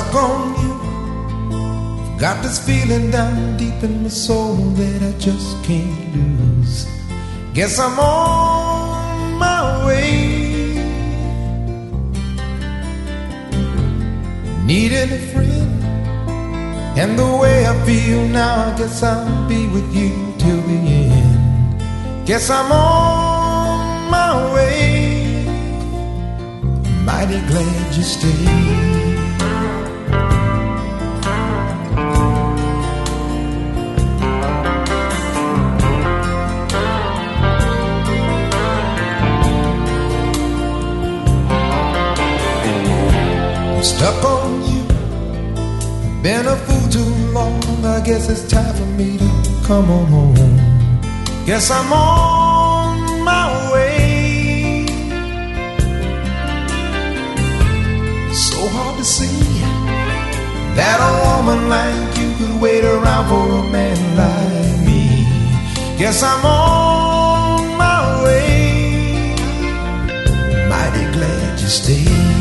stuck on you. Got this feeling down deep in my soul that I just can't lose. Guess I'm on my way. Needed a friend, and the way I feel now, I guess I'll be with you till the end. Guess I'm on my way. Mighty glad you stayed. Stuck on you, been a fool too long. I guess it's time for me to come on home. Guess I'm on my way. So hard to see that a woman like you could wait around for a man like me. Guess I'm on my way. Mighty glad you stayed.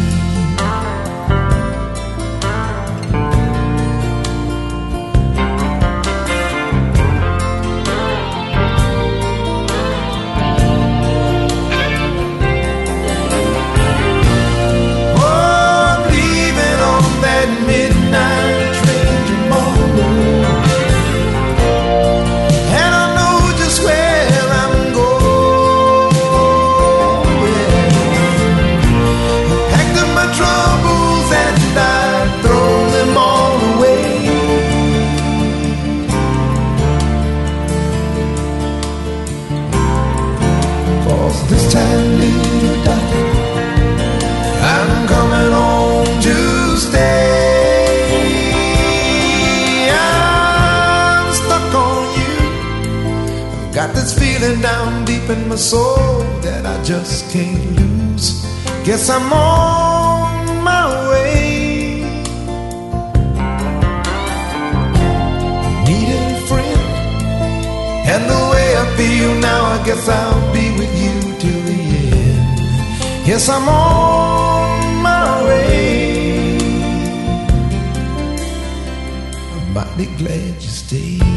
This time, little darling, I'm coming home to stay. I'm stuck on you. I've got this feeling down deep in my soul that I just can't lose. Guess I'm on my way. Need a friend, and the way I feel now, I guess I'll be with you till the end. Yes, I'm on my way. I'm mighty glad you stayed.